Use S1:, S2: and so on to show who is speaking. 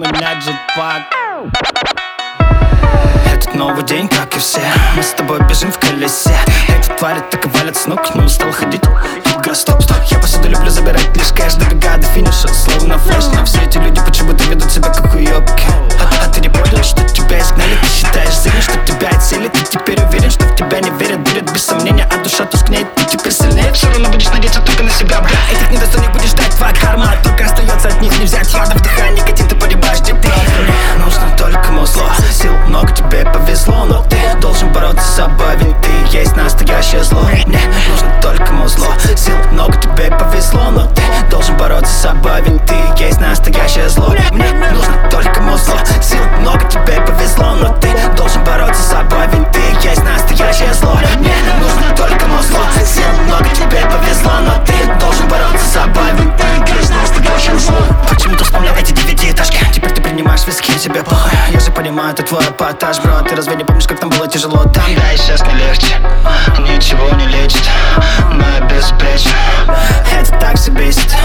S1: меня джетпак.
S2: Этот новый день, как и все, мы с тобой бежим в колесе. Эти твари так и валят с ног, не устал ходить. Стоп, стоп, я посуду люблю забирать лишь кэш, добегая до финиша, словно флэш. Но все эти люди почему-то ведут себя как уёбки. А ты не понял, что тебя изгнали? Ты считаешь зелень, что тебя цели? Ты теперь уверен, что в тебя не верят, верят без сомнения, а душа тускнеет, ты теперь сильнее. Все равно будешь надеяться только на себя, бля. Этих недостойных будешь ждать, твоя карма только остается, от них не взять. Яда вдыхай, никотин, ты погибаешь тепло. Мне нужно только музло, сил много, тебе повезло, но ты должен бороться с собой, ведь ты есть настоящее зло. Мне нужно только музло, сил много, тебе повезло, но ты должен бороться с собой, ведь ты есть настоящее зло. Мне нужно только музло, сил много, тебе повезло, но ты должен бороться с собой, ведь ты есть настоящее зло. Мне нужно только музло, сил много, тебе повезло, но ты должен бороться с собой, ведь ты есть настоящее зло. Почему ты вспомнил эти девятиэтажки? Теперь ты принимаешь виски, тебе плохо. Я же понимаю, это твой эпатаж, бро. Ты разве не помнишь, как там было тяжело там? Да, и сейчас не легче, ничего не лечит, но я безупречен. Это так все бесит.